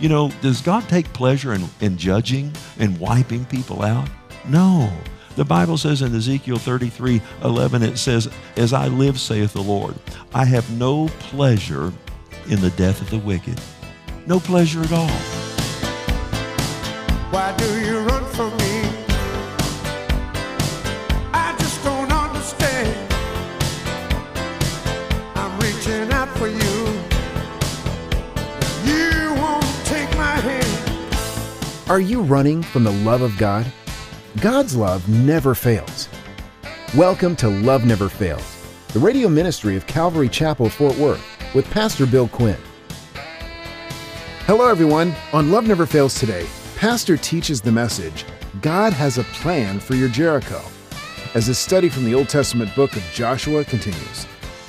You know, does God take pleasure in judging and wiping people out? No. The Bible says in Ezekiel 33:11, it says, "As I live, saith the Lord, I have no pleasure in the death of the wicked." No pleasure at all. Why do you run from me? I just don't understand. I'm reaching out for you. You won't take my hand. Are you running from the love of God? God's love never fails. Welcome to Love Never Fails, the radio ministry of Calvary Chapel, Fort Worth, with Pastor Bill Quinn. Hello, everyone. On Love Never Fails today, Pastor teaches the message, God has a plan for your Jericho, as a study from the Old Testament book of Joshua continues.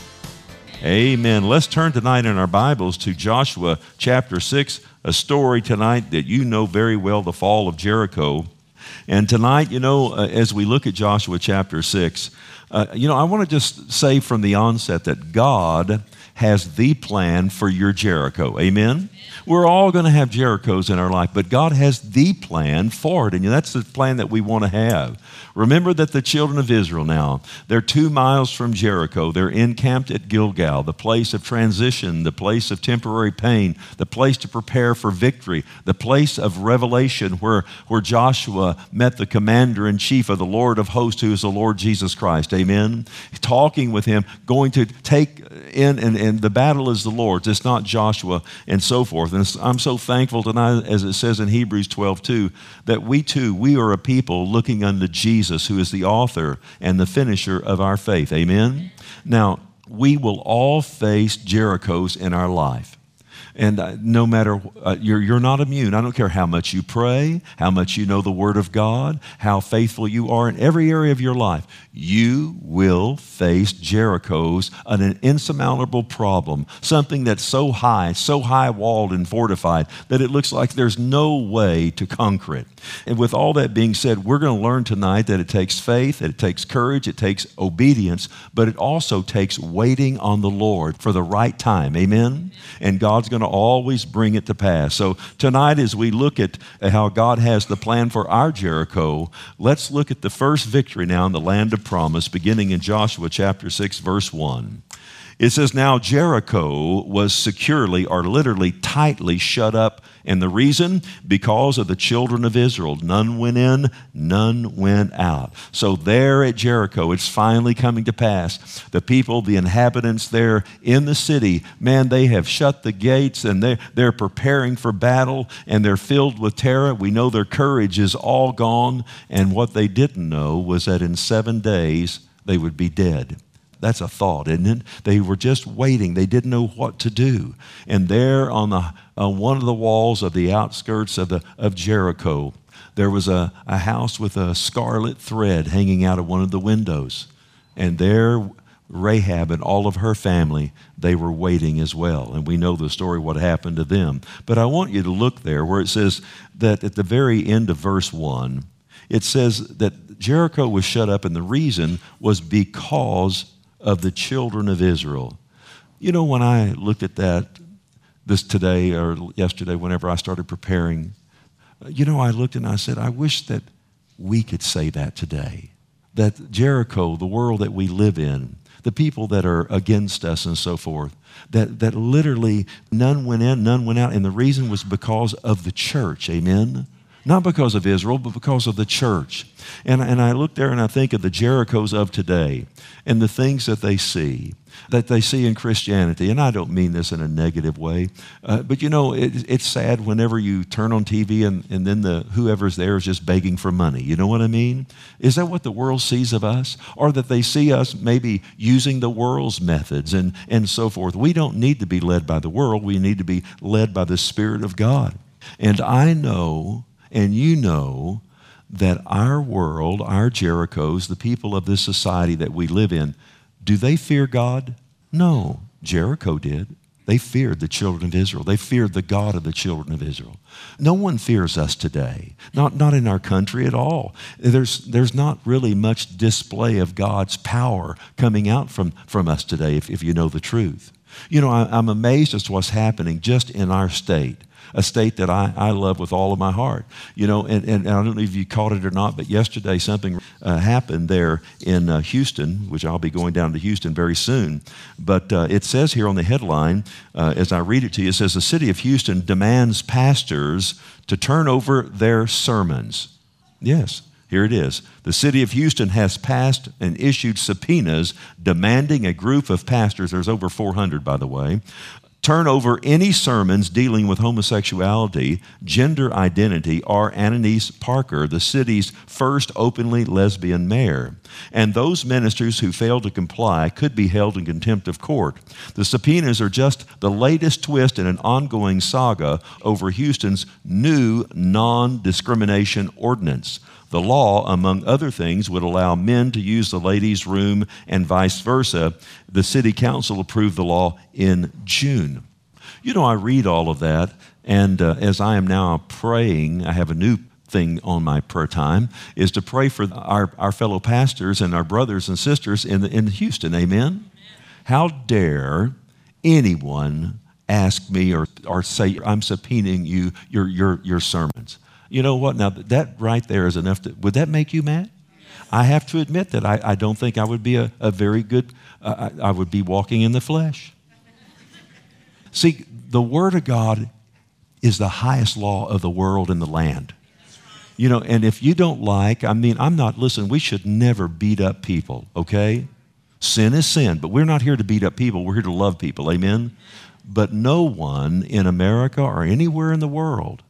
Amen. Let's turn tonight in our Bibles to Joshua chapter 6, a story tonight that you know very well, the fall of Jericho. And tonight, as we look at Joshua chapter 6, I want to just say from the onset that God has the plan for your Jericho. Amen? We're all going to have Jerichos in our life, but God has the plan for it, and that's the plan that we want to have. Remember that the children of Israel now, they're 2 miles from Jericho. They're encamped at Gilgal, the place of transition, the place of temporary pain, the place to prepare for victory, the place of revelation where Joshua met the commander-in-chief of the Lord of hosts, who is the Lord Jesus Christ. Amen? Talking with him, going to take in, and the battle is the Lord's. It's not Joshua, and so forth. And I'm so thankful tonight, as it says in Hebrews 12:2, that we are a people looking unto Jesus, who is the author and the finisher of our faith. Amen? Now, we will all face Jerichos in our life. And no matter, you're not immune. I don't care how much you pray, how much you know the Word of God, how faithful you are in every area of your life. You will face Jerichos, an insurmountable problem, something that's so high-walled and fortified that it looks like there's no way to conquer it. And with all that being said, we're going to learn tonight that it takes faith, that it takes courage, it takes obedience, but it also takes waiting on the Lord for the right time. Amen? And God's going to always bring it to pass. So tonight, as we look at how God has the plan for our Jericho, let's look at the first victory now in the land of promise, beginning in Joshua chapter 6, verse 1. It says, "Now Jericho was securely, or literally tightly, shut up. And the reason? Because of the children of Israel. None went in, none went out." So there at Jericho, it's finally coming to pass. The people, the inhabitants there in the city, man, they have shut the gates, and they're preparing for battle, and they're filled with terror. We know their courage is all gone. And what they didn't know was that in 7 days, they would be dead. That's a thought, isn't it? They were just waiting. They didn't know what to do. And there on one of the walls of the outskirts of Jericho, there was a house with a scarlet thread hanging out of one of the windows. And there, Rahab and all of her family, they were waiting as well. And we know the story, what happened to them. But I want you to look there where it says that at the very end of verse 1, it says that Jericho was shut up, and the reason was because of the children of Israel. You know, when I looked at this today or yesterday, whenever I started preparing, I looked and I said, I wish that we could say that today. That Jericho, the world that we live in, the people that are against us and so forth, that literally none went in, none went out, and the reason was because of the church. Amen? Not because of Israel, but because of the church. And I look there and I think of the Jerichos of today and the things that they see in Christianity. And I don't mean this in a negative way, but it's sad whenever you turn on TV and then whoever's there is just begging for money. You know what I mean? Is that what the world sees of us? Or that they see us maybe using the world's methods and so forth? We don't need to be led by the world. We need to be led by the Spirit of God. And I know, and you know, that our world, our Jerichos, the people of this society that we live in, do they fear God? No, Jericho did. They feared the children of Israel. They feared the God of the children of Israel. No one fears us today, not in our country at all. There's not really much display of God's power coming out from us today, if you know the truth. You know, I'm amazed as to what's happening just in our state, a state that I love with all of my heart. You know, and I don't know if you caught it or not, but yesterday something happened there in Houston, which I'll be going down to Houston very soon. But it says here on the headline, as I read it to you, it says, the city of Houston demands pastors to turn over their sermons. Yes. Here it is. The city of Houston has passed and issued subpoenas demanding a group of pastors, there's over 400 by the way, turn over any sermons dealing with homosexuality, gender identity, or Annalise Parker, the city's first openly lesbian mayor. And those ministers who fail to comply could be held in contempt of court. The subpoenas are just the latest twist in an ongoing saga over Houston's new non-discrimination ordinance. The law, among other things, would allow men to use the ladies' room and vice versa. The city council approved the law in June. You know, I read all of that, and as I am now praying, I have a new thing on my prayer time, is to pray for our fellow pastors and our brothers and sisters in Houston. Amen? How dare anyone ask me or say, I'm subpoenaing you, your sermons? You know what? Now, that right there is enough would that make you mad? I have to admit that I don't think I would be a very good, I would be walking in the flesh. See, the Word of God is the highest law of the world and the land. You know, and if you don't listen, we should never beat up people, okay? Sin is sin, but we're not here to beat up people. We're here to love people, amen? But no one in America or anywhere in the world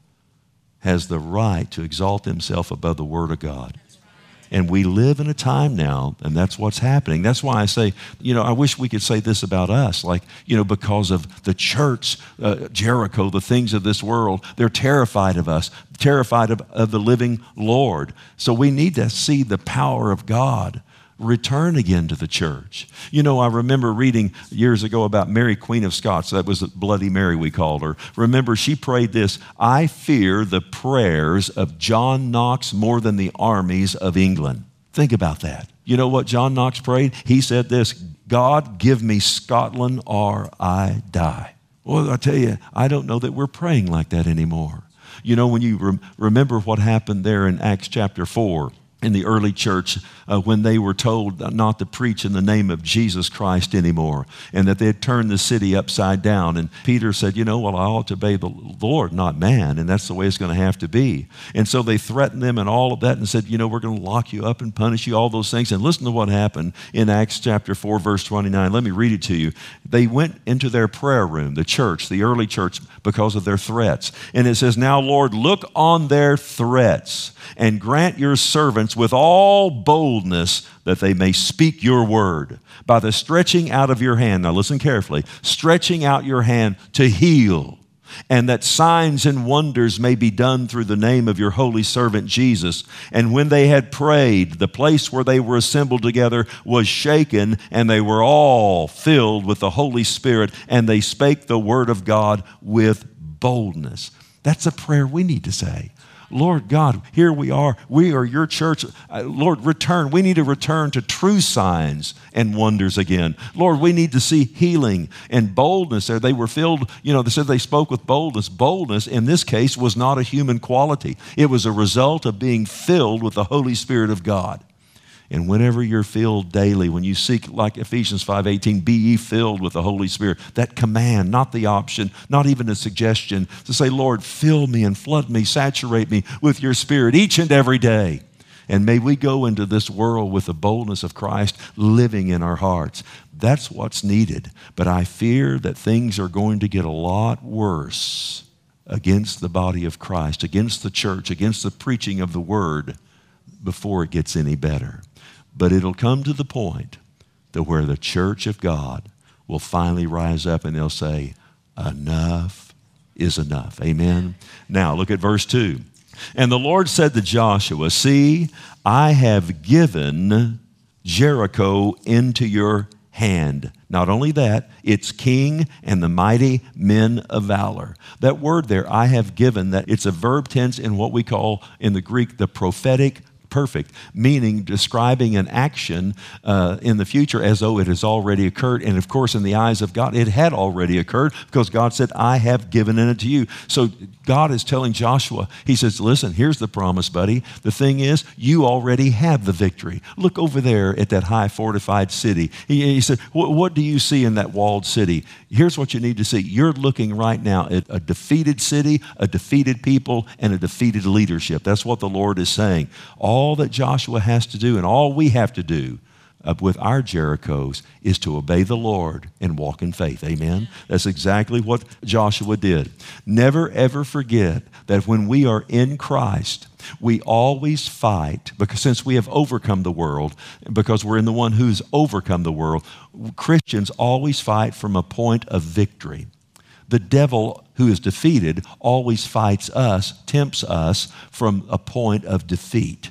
has the right to exalt himself above the Word of God. And we live in a time now, and that's what's happening. That's why I say, you know, I wish we could say this about us, like, you know, because of the church, Jericho, the things of this world, they're terrified of us, terrified of the living Lord. So we need to see the power of God return again to the church. You know, I remember reading years ago about Mary, Queen of Scots. That was Bloody Mary, we called her. Remember, she prayed this, I fear the prayers of John Knox more than the armies of England. Think about that. You know what John Knox prayed? He said this, God, give me Scotland or I die. Well, I tell you, I don't know that we're praying like that anymore. You know, when you remember what happened there in Acts chapter 4, in the early church, when they were told not to preach in the name of Jesus Christ anymore, and that they had turned the city upside down. And Peter said, you know, well, I ought to obey the Lord, not man, and that's the way it's going to have to be. And so they threatened them and all of that and said, you know, we're going to lock you up and punish you, all those things. And listen to what happened in Acts chapter 4, verse 29. Let me read it to you. They went into their prayer room, the church, the early church, because of their threats. And it says, now, Lord, look on their threats and grant your servants with all boldness that they may speak your word by the stretching out of your hand. Now listen carefully, stretching out your hand to heal, and that signs and wonders may be done through the name of your holy servant Jesus. And when they had prayed, the place where they were assembled together was shaken, and they were all filled with the Holy Spirit, and they spake the word of God with boldness. That's a prayer we need to say. Lord God, here we are your church. Lord, return. We need to return to true signs and wonders again. Lord, we need to see healing and boldness there. They were filled, you know, they said they spoke with boldness. Boldness, in this case, was not a human quality. It was a result of being filled with the Holy Spirit of God. And whenever you're filled daily, when you seek, like Ephesians 5:18, be ye filled with the Holy Spirit, that command, not the option, not even a suggestion, to say, Lord, fill me and flood me, saturate me with your Spirit each and every day. And may we go into this world with the boldness of Christ living in our hearts. That's what's needed. But I fear that things are going to get a lot worse against the body of Christ, against the church, against the preaching of the word, before it gets any better. But it'll come to the point that where the church of God will finally rise up and they'll say, enough is enough. Amen. Now look at verse 2. And the Lord said to Joshua, see, I have given Jericho into your hand. Not only that, its king and the mighty men of valor. That word there, I have given, that it's a verb tense in what we call in the Greek the prophetic perfect, meaning describing an action in the future as though it has already occurred. And of course, in the eyes of God, it had already occurred because God said, I have given it to you. So God is telling Joshua, he says, listen, here's the promise, buddy. The thing is, you already have the victory. Look over there at that high fortified city. He said, what do you see in that walled city? Here's what you need to see. You're looking right now at a defeated city, a defeated people, and a defeated leadership. That's what the Lord is saying. All that Joshua has to do and all we have to do with our Jerichos is to obey the Lord and walk in faith. Amen? That's exactly what Joshua did. Never, ever forget that when we are in Christ, we always fight, because since we have overcome the world, because we're in the one who's overcome the world, Christians always fight from a point of victory. The devil, who is defeated, always fights us, tempts us from a point of defeat.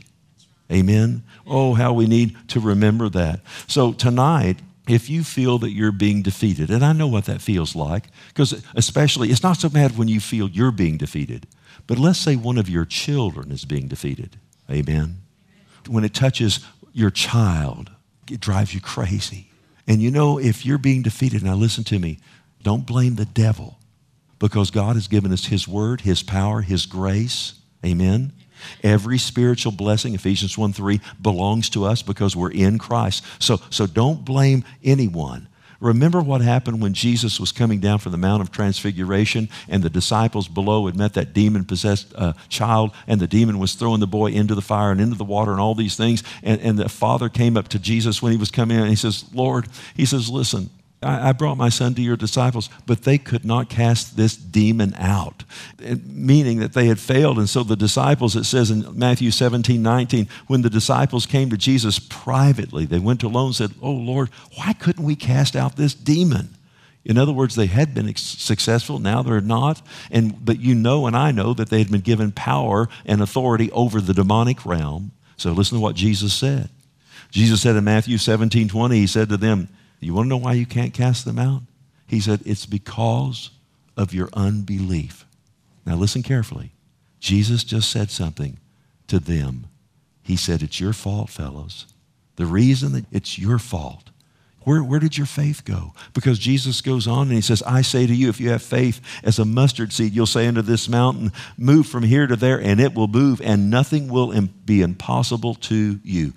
Amen? Oh, how we need to remember that. So tonight, if you feel that you're being defeated, and I know what that feels like, because especially, it's not so bad when you feel you're being defeated, but let's say one of your children is being defeated. Amen? When it touches your child, it drives you crazy. And you know, if you're being defeated, now listen to me, don't blame the devil, because God has given us His word, His power, His grace. Amen? Every spiritual blessing, Ephesians 1:3, belongs to us because we're in Christ. So don't blame anyone. Remember what happened when Jesus was coming down from the Mount of Transfiguration and the disciples below had met that demon-possessed child, and the demon was throwing the boy into the fire and into the water and all these things. And the father came up to Jesus when he was coming in and he says, Lord, he says, listen, I brought my son to your disciples, but they could not cast this demon out, meaning that they had failed. And so the disciples, it says in Matthew 17:19, when the disciples came to Jesus privately, they went alone and said, oh, Lord, why couldn't we cast out this demon? In other words, they had been successful, now they're not. But you know and I know that they had been given power and authority over the demonic realm. So listen to what Jesus said. Jesus said in Matthew 17:20, he said to them, you want to know why you can't cast them out? He said, it's because of your unbelief. Now listen carefully. Jesus just said something to them. He said, it's your fault, fellows. The reason that it's your fault. Where did your faith go? Because Jesus goes on and he says, I say to you, if you have faith as a mustard seed, you'll say unto this mountain, move from here to there, and it will move, and nothing will be impossible to you.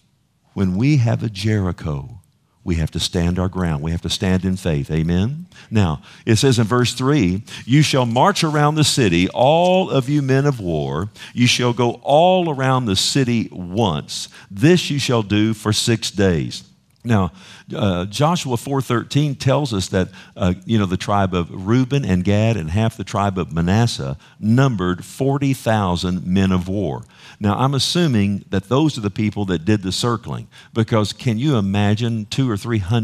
When we have a Jericho, we have to stand our ground. We have to stand in faith. Amen? Now, it says in verse 3, you shall march around the city, all of you men of war. You shall go all around the city once. This you shall do for 6 days. Now, Joshua 4:13 tells us that, the tribe of Reuben and Gad and half the tribe of Manasseh numbered 40,000 men of war. Now, I'm assuming that those are the people that did the circling, because can you imagine 200,000 or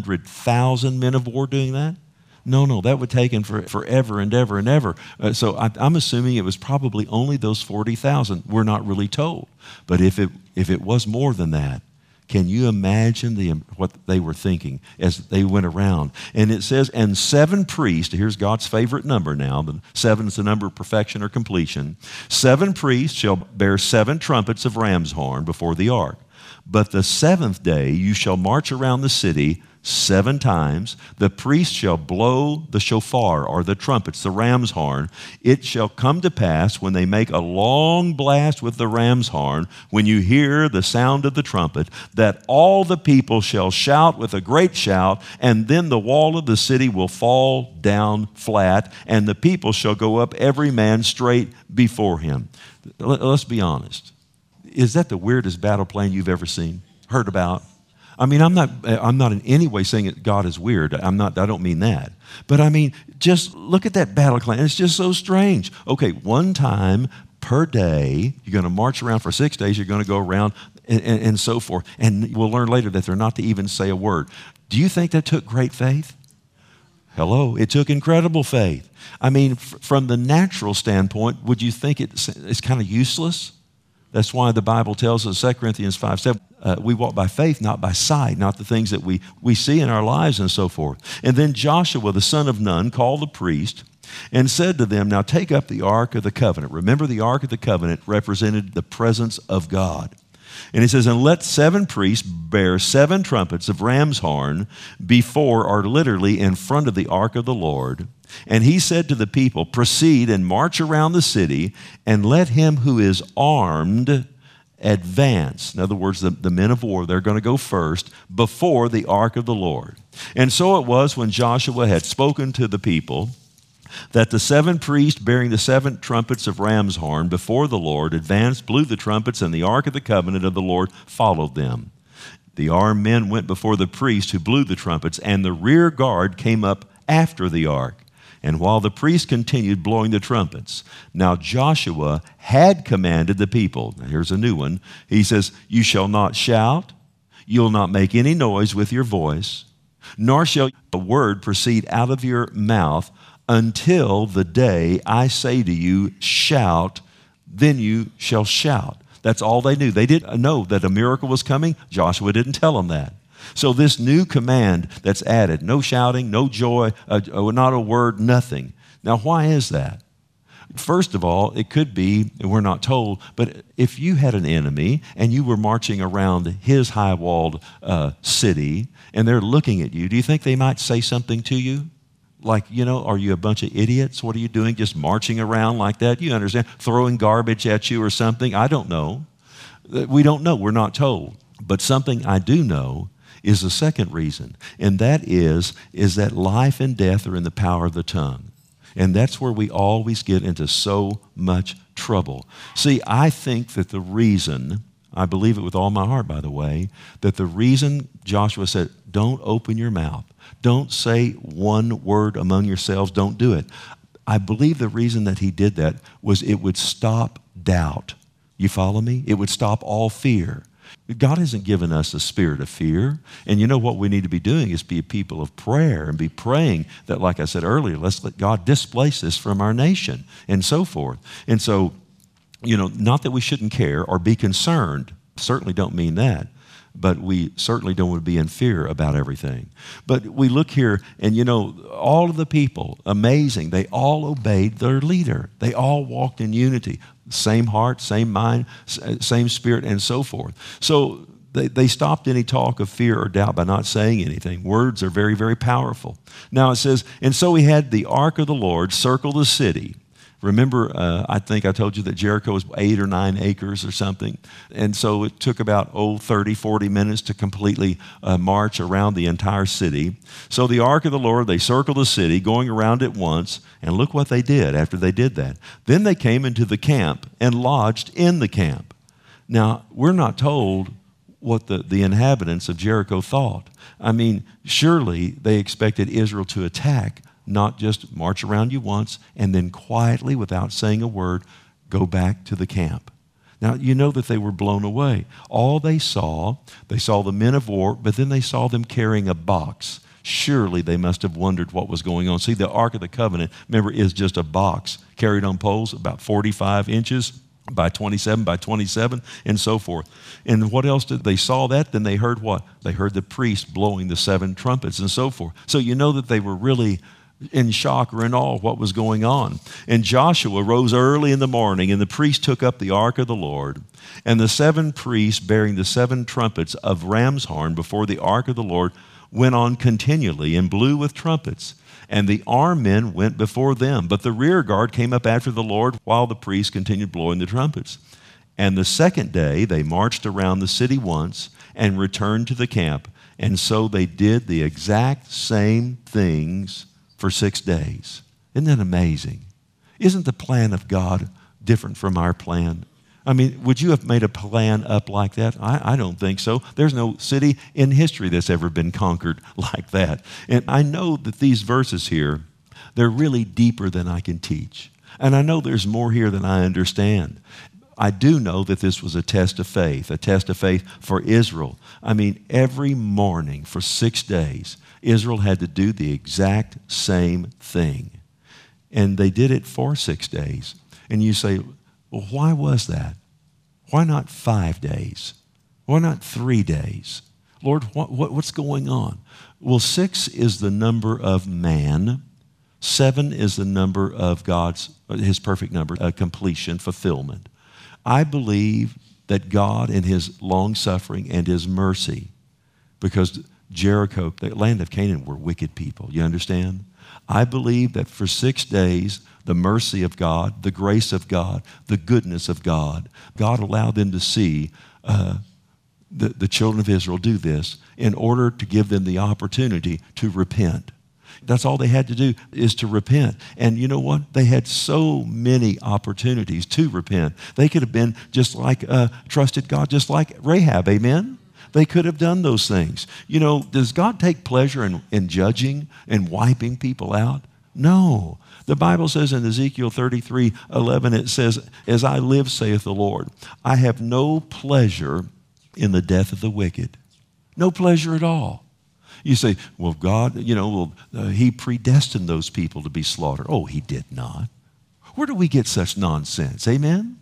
300,000 men of war doing that? No, that would take forever and ever and ever. So I'm assuming it was probably only those 40,000. We're not really told. But if it was more than that, can you imagine what they were thinking as they went around? And it says, and 7 priests, here's God's favorite number now, the 7 is the number of perfection or completion. 7 priests shall bear 7 trumpets of ram's horn before the ark. But the 7th day you shall march around the city 7 times. The priest shall blow the shofar, or the trumpets, the ram's horn. It shall come to pass when they make a long blast with the ram's horn, when you hear the sound of the trumpet, that all the people shall shout with a great shout, and then the wall of the city will fall down flat, and the people shall go up every man straight before him. Let's be honest. Is that the weirdest battle plan you've ever seen, heard about? I mean, I'm not in any way saying that God is weird. I don't mean that. But I mean, just look at that battle plan. It's just so strange. Okay, 1 time per day, you're going to march around for 6 days. You're going to go around and so forth. And we'll learn later that they're not to even say a word. Do you think that took great faith? Hello, it took incredible faith. I mean, from the natural standpoint, would you think it's kind of useless? That's why the Bible tells us, 2 Corinthians 5:7, we walk by faith, not by sight, not the things that we see in our lives and so forth. And then Joshua, the son of Nun, called the priest and said to them, now take up the Ark of the Covenant. Remember, the Ark of the Covenant represented the presence of God. And he says, and let 7 priests bear 7 trumpets of ram's horn before, or literally in front of the ark of the Lord. And he said to the people, proceed and march around the city, and let him who is armed advance. In other words, the men of war, they're going to go first before the ark of the Lord. And so it was when Joshua had spoken to the people that the 7 priests bearing the 7 trumpets of ram's horn before the Lord advanced, blew the trumpets, and the ark of the covenant of the Lord followed them. The armed men went before the priest who blew the trumpets, and the rear guard came up after the ark. And while the priests continued blowing the trumpets, now Joshua had commanded the people. Now here's a new one. He says, you shall not shout, you'll not make any noise with your voice, nor shall a word proceed out of your mouth until the day I say to you, shout, then you shall shout. That's all they knew. They didn't know that a miracle was coming. Joshua didn't tell them that. So this new command that's added, no shouting, no joy, not a word, nothing. Now, why is that? First of all, it could be, and we're not told, but if you had an enemy and you were marching around his high-walled city and they're looking at you, do you think they might say something to you? Like, are you a bunch of idiots? What are you doing just marching around like that? You understand? Throwing garbage at you or something? I don't know. We don't know. We're not told. But something I do know is the second reason, and that is that life and death are in the power of the tongue. And that's where we always get into so much trouble. See, I think that the reason, I believe it with all my heart, by the way, that the reason Joshua said, don't open your mouth, don't say one word among yourselves, don't do it. I believe the reason that he did that was it would stop doubt. You follow me? It would stop all fear. God hasn't given us a spirit of fear. And you know what we need to be doing is be a people of prayer and be praying that, like I said earlier, let's let God displace this from our nation and so forth. And so, not that we shouldn't care or be concerned. Certainly don't mean that. But we certainly don't want to be in fear about everything. But we look here, and all of the people, amazing, they all obeyed their leader. They all walked in unity, same heart, same mind, same spirit, and so forth. So they stopped any talk of fear or doubt by not saying anything. Words are very, very powerful. Now it says, and so he had the ark of the Lord circle the city. Remember, I think I told you that Jericho was 8 or 9 acres or something. And so it took about, 30, 40 minutes to completely march around the entire city. So the ark of the Lord, they circled the city, going around it once. And look what they did after they did that. Then they came into the camp and lodged in the camp. Now, we're not told what the inhabitants of Jericho thought. I mean, surely they expected Israel to attack, not just march around you once and then quietly, without saying a word, go back to the camp. Now, you know that they were blown away. All they saw the men of war, but then they saw them carrying a box. Surely they must have wondered what was going on. See, the Ark of the Covenant, remember, is just a box carried on poles about 45 inches by 27 by 27 and so forth. And what else did they saw that? Then they heard what? They heard the priest blowing the 7 trumpets and so forth. So you know that they were really in shock or in awe of what was going on. And Joshua rose early in the morning, and the priest took up the ark of the Lord, and the 7 priests bearing the 7 trumpets of ram's horn before the ark of the Lord went on continually and blew with trumpets. And the armed men went before them, but the rear guard came up after the Lord while the priests continued blowing the trumpets. And the second day they marched around the city once and returned to the camp. And so they did the exact same things for 6 days. Isn't that amazing? Isn't the plan of God different from our plan? I mean, would you have made a plan up like that? I don't think so. There's no city in history that's ever been conquered like that. And I know that these verses here, they're really deeper than I can teach. And I know there's more here than I understand. I do know that this was a test of faith for Israel. I mean, every morning for 6 days, Israel had to do the exact same thing. And they did it for 6 days. And you say, well, why was that? Why not 5 days? Why not 3 days? Lord, what's going on? Well, 6 is the number of man. 7 is the number of his perfect number, completion, fulfillment. I believe that God in his long-suffering and his mercy, because Jericho, the land of Canaan, were wicked people. You understand? I believe that for 6 days, the mercy of God, the grace of God, the goodness of God, God allowed them to see the children of Israel do this in order to give them the opportunity to repent. That's all they had to do, is to repent. And you know what? They had so many opportunities to repent. They could have been just like, trusted God, just like Rahab, amen? They could have done those things. You know, does God take pleasure in judging and wiping people out? No. The Bible says in Ezekiel 33:11, it says, "As I live, saith the Lord, I have no pleasure in the death of the wicked." No pleasure at all. You say, well, God, he predestined those people to be slaughtered. Oh, he did not. Where do we get such nonsense? Amen?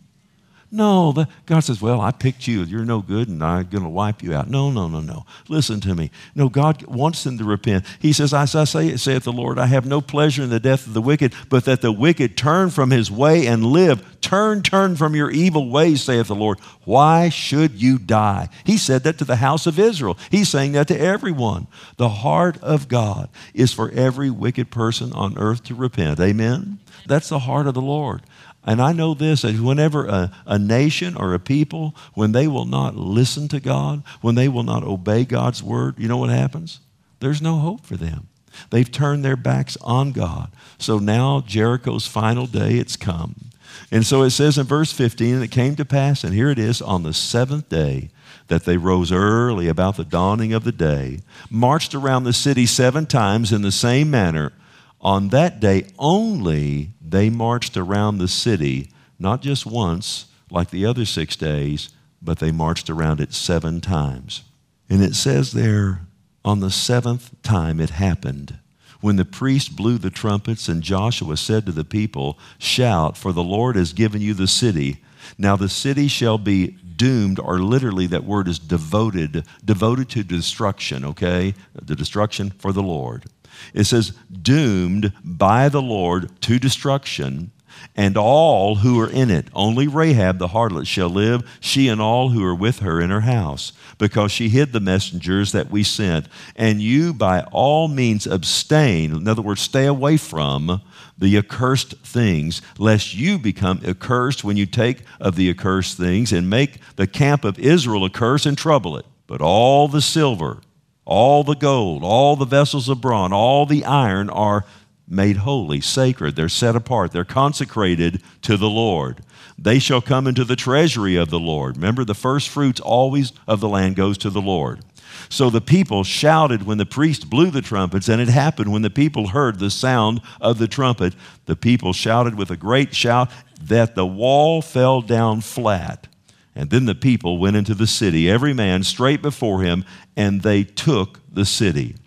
No, God says, well, I picked you. You're no good, and I'm going to wipe you out. No. Listen to me. No, God wants them to repent. He says, as I say, saith the Lord, I have no pleasure in the death of the wicked, but that the wicked turn from his way and live. Turn from your evil ways, saith the Lord. Why should you die? He said that to the house of Israel. He's saying that to everyone. The heart of God is for every wicked person on earth to repent. Amen? That's the heart of the Lord. And I know this, that whenever a nation or a people, when they will not listen to God, when they will not obey God's word, you know what happens? There's no hope for them. They've turned their backs on God. So now Jericho's final day, it's come. And so it says in verse 15, and it came to pass, and here it is, on the 7th day, that they rose early about the dawning of the day, marched around the city 7 times in the same manner. On that day only they marched around the city, not just once like the other 6 days, but they marched around it 7 times. And it says there, on the 7th time it happened, when the priest blew the trumpets, and Joshua said to the people, "Shout, for the Lord has given you the city. Now the city shall be doomed," or literally that word is devoted to destruction, okay? The destruction for the Lord. It says, doomed by the Lord to destruction, and all who are in it. Only Rahab the harlot shall live, she and all who are with her in her house, because she hid the messengers that we sent. And you by all means abstain, in other words, stay away from the accursed things, lest you become accursed when you take of the accursed things and make the camp of Israel a curse and trouble it. But all the silver, all the gold, all the vessels of bronze, all the iron are made holy, sacred. They're set apart. They're consecrated to the Lord. They shall come into the treasury of the Lord. Remember, the first fruits always of the land goes to the Lord. So the people shouted when the priest blew the trumpets, and it happened when the people heard the sound of the trumpet. The people shouted with a great shout that the wall fell down flat. And then the people went into the city, every man straight before him, and they took the city.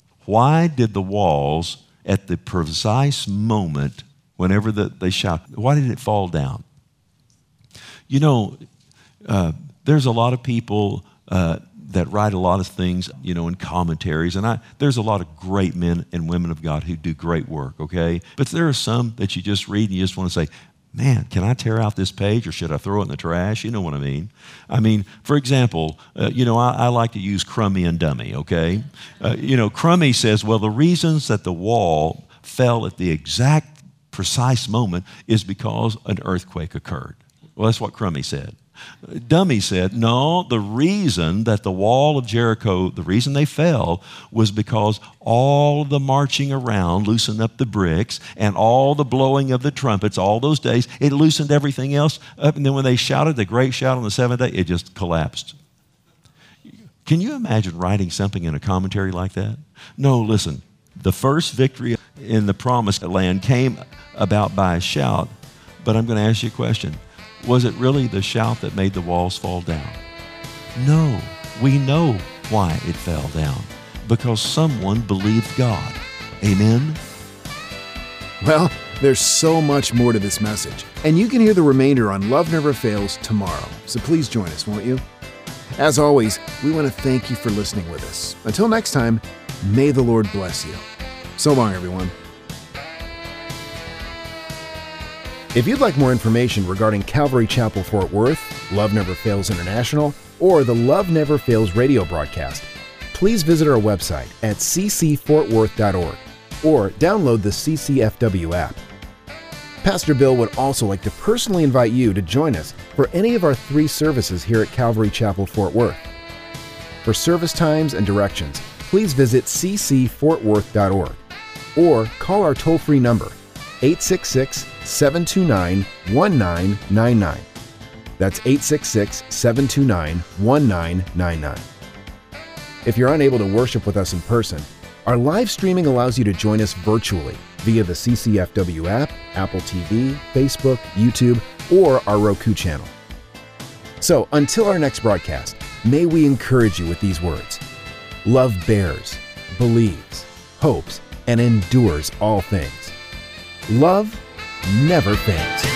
Why did the walls, at the precise moment, whenever they shout, why did it fall down? You know, there's a lot of people that write a lot of things, in commentaries, and there's a lot of great men and women of God who do great work, okay? But there are some that you just read and you just want to say, man, can I tear out this page or should I throw it in the trash? You know what I mean? For example, I like to use Crummy and Dummy, okay? Crummy says, well, the reasons that the wall fell at the exact precise moment is because an earthquake occurred. Well, that's what Crummy said. Dummy said, no, the reason that the wall of Jericho, the reason they fell was because all the marching around loosened up the bricks, and all the blowing of the trumpets, all those days, it loosened everything else up. And then when they shouted the great shout on the 7th day, it just collapsed. Can you imagine writing something in a commentary like that? No, listen, the first victory in the promised land came about by a shout, but I'm going to ask you a question. Was it really the shout that made the walls fall down? No, we know why it fell down. Because someone believed God. Amen? Well, there's so much more to this message, and you can hear the remainder on Love Never Fails tomorrow. So please join us, won't you? As always, we want to thank you for listening with us. Until next time, may the Lord bless you. So long, everyone. If you'd like more information regarding Calvary Chapel Fort Worth, Love Never Fails International, or the Love Never Fails radio broadcast, please visit our website at ccfortworth.org or download the CCFW app. Pastor Bill would also like to personally invite you to join us for any of our 3 services here at Calvary Chapel Fort Worth. For service times and directions, please visit ccfortworth.org or call our toll-free number, 866-729-1999. That's 866-729-1999. If you're unable to worship with us in person, our live streaming allows you to join us virtually via the CCFW app, Apple TV, Facebook, YouTube, or our Roku channel. So until our next broadcast, may we encourage you with these words. Love bears, believes, hopes, and endures all things. Love never fails.